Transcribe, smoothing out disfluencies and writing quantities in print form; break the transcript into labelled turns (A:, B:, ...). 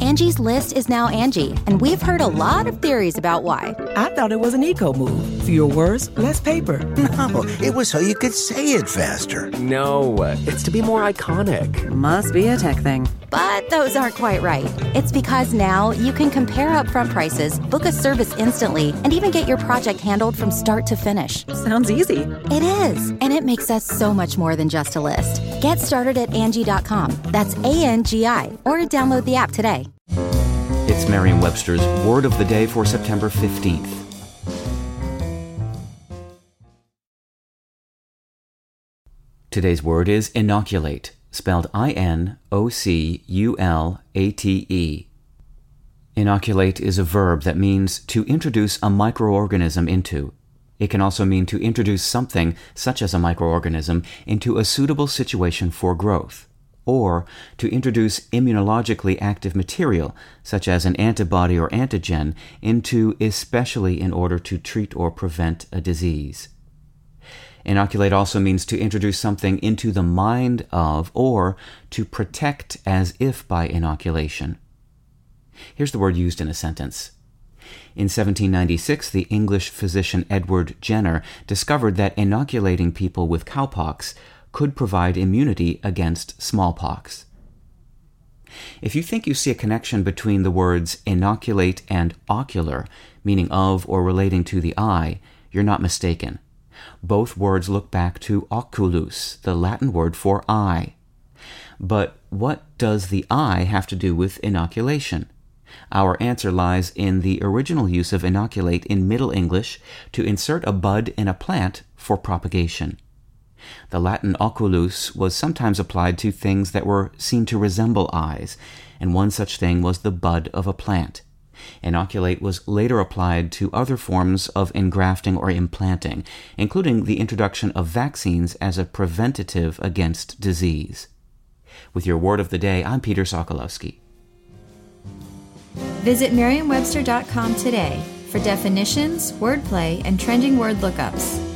A: Angie's List is now Angie, and we've heard a lot of theories about why.
B: I thought it was an eco move. Fewer words, less paper.
C: No, it was so you could say it faster.
D: No, it's to be more iconic.
E: Must be a tech thing.
A: But those aren't quite right. It's because now you can compare upfront prices, book a service instantly, and even get your project handled from start to finish.
E: Sounds easy.
A: It is, and it makes us so much more than just a list. Get started at Angie.com. That's ANGI, or download the app today.
F: It's Merriam-Webster's Word of the Day for September 15th. Today's word is inoculate, spelled I-N-O-C-U-L-A-T-E. Inoculate is a verb that means to introduce a microorganism into. It can also mean to introduce something, such as a microorganism, into a suitable situation for growth, or to introduce immunologically active material, such as an antibody or antigen, into especially in order to treat or prevent a disease. Inoculate also means to introduce something into the mind of, or to protect as if by inoculation. Here's the word used in a sentence. In 1796, the English physician Edward Jenner discovered that inoculating people with cowpox could provide immunity against smallpox. If you think you see a connection between the words inoculate and ocular, meaning of or relating to the eye, you're not mistaken. Both words look back to oculus, the Latin word for eye. But what does the eye have to do with inoculation? Our answer lies in the original use of inoculate in Middle English to insert a bud in a plant for propagation. The Latin oculus was sometimes applied to things that were seen to resemble eyes, and one such thing was the bud of a plant. Inoculate was later applied to other forms of engrafting or implanting, including the introduction of vaccines as a preventative against disease. With your Word of the Day, I'm Peter Sokolowski.
G: Visit Merriam-Webster.com today for definitions, wordplay, and trending word lookups.